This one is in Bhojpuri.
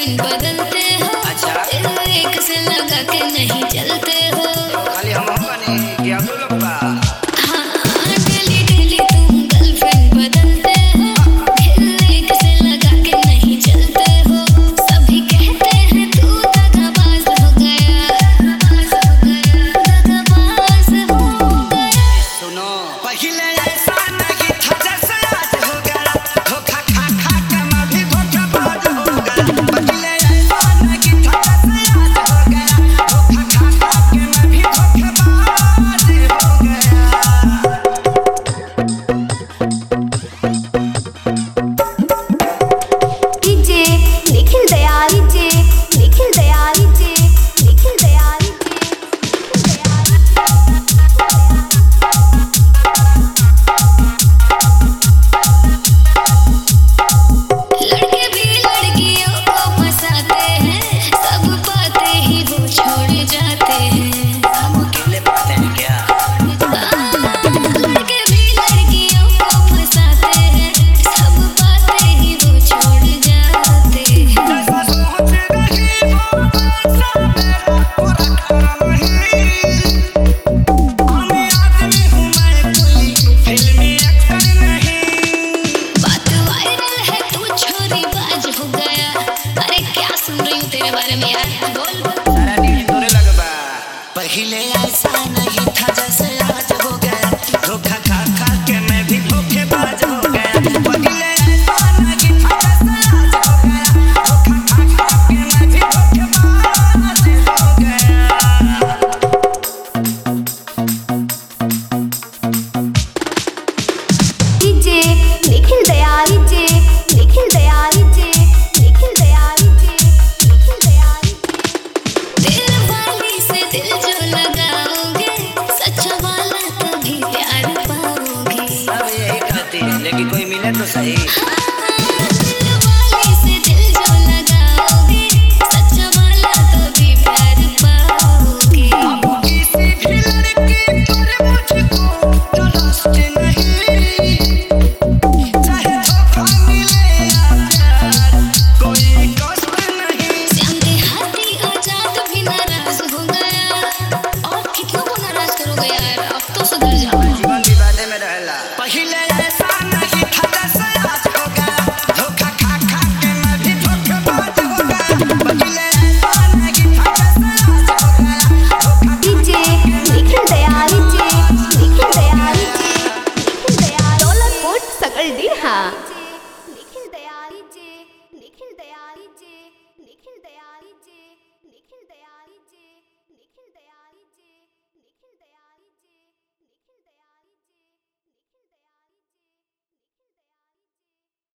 गर्लफ्रेंड बदलते हो। अच्छा। एक से लगा के नहीं चलते हो। खाली हम बने क्या तो लगता हाँ, डेली डेली तुम गर्लफ्रेंड बदलते हो। एक से लगा के नहीं चलते हो। सभी कहते हैं तू दगाबाज हो गया, दगाबाज हो गया। सुनो पहले ऐसा नहीं था जैसे आज हो गया। धोखा खा खा के मैं भी धोखाबाज हो गया। पहले ऐसा नहीं था जैसे आज हो गया। धोखा खा खा के मैं भी धोखाबाज हो गया। DJ Nikhil Dayal, DJ Nikhil Dayal, DJ Nikhil Dayal, लड़के भी लड़कियों को फंसाते हैं। सब बातें ही वो छोड़ जाते हैं। हम अकेले बातें हैं क्या? लड़के भी लड़कियों को फंसाते हैं। सब बातें ही वो छोड़ जाते हैं। जैसा सोच रही वो वैसा मेरा पूरा काम नहीं। आम आदमी हूँ मैं, कोई फिल्मी एक्टर नहीं। बात वायरल है, तू छोरीबाज हो गया। अरे क्या सुन रही हूँ तेरे बारे में यार, बोल। सारा दिन तोरे लगबा। पहले ऐसा नहीं